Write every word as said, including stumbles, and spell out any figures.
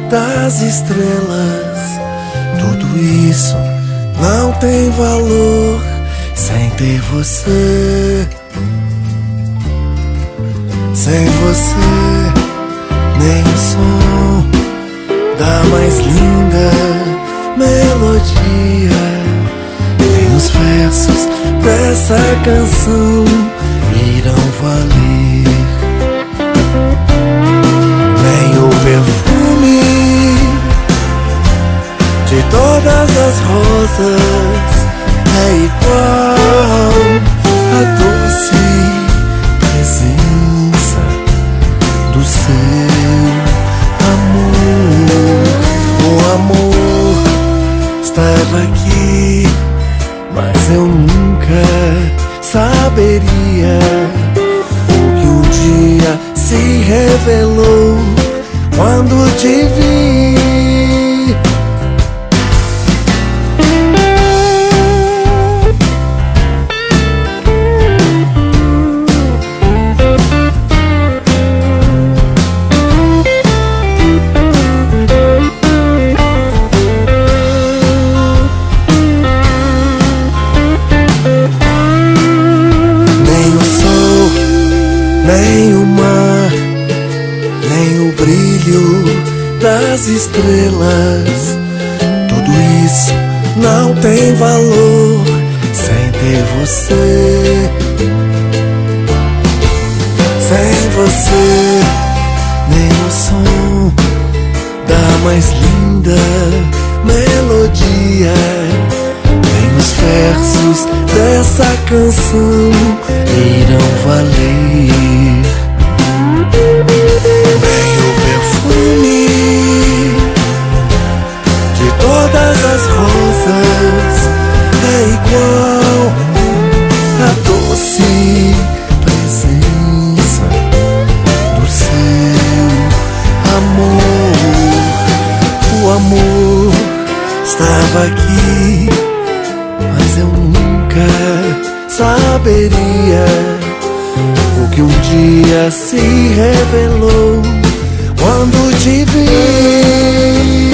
das estrelas. Tudo isso não tem valor sem ter você. Sem você, nem o som da mais linda melodia, nem os versos dessa canção irão valer, nem o perfume de todas as rosas é igual a doce presença do seu amor. O amor estava aqui, mas eu nunca saberia o que um dia se revelou quando te vi. Nem o mar, nem o brilho das estrelas, tudo isso não tem valor sem ter você. Sem você, nem o som da mais linda melodia, nem os versos dessa canção irão valer, nem o perfume de todas as rosas é igual a doce presença do seu amor. O amor estava aqui, mas eu nunca saberia o que um dia se revelou quando te vi.